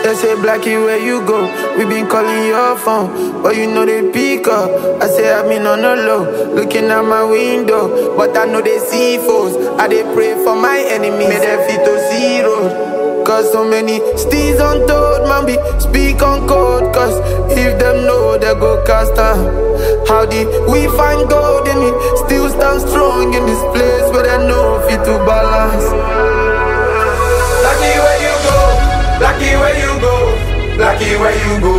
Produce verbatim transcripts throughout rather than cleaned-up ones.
They say Blackie, where you go? We been calling your phone, but you know they pick up. I say I've been on the low, looking at my window, but I know they see foes. I they pray for my enemies, may they fit to zero. Cause so many steeds untold, man, be speak on code. Cause if them know, they go cast out. How did we find gold in it? Still stand strong in this place where they know fit to balance. Lucky where you go, lucky where you go, lucky where you go.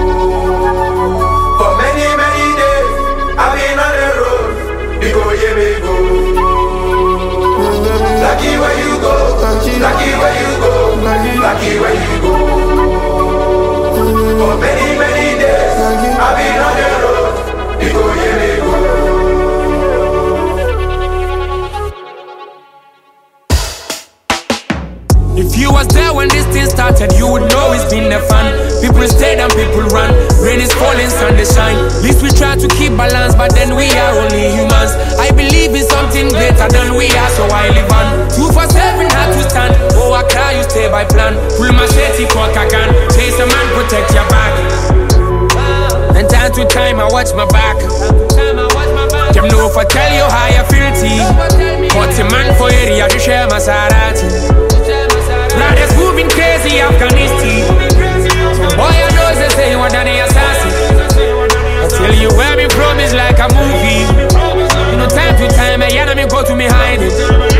For many, many days, I've been on the road. We go, yeah, we go. Lucky where you go, lucky where you go, lucky where you go. For many, many days, I've been on the road. We go, yeah, we go. If you was there when this thing started, you would know it's been the fun. People stayed and people run. Rain is falling, sun is shine. At least we try to keep balance, but then we are only humans. I believe in something greater than we are, so I live on. Two for seven had to stand. Oh, I cry, you stay by plan. Pull my shady cock, I can. Chase a man, protect your back. And time to time, I watch my back. Them know if I tell you how you feel, T. But the man for area, you share my Sarati. Brothers moving crazy, Afghanistan. Boy, I know they say you are the assassin. I tell you where me from is like a movie. You know, time to time, I enemy go to me hiding.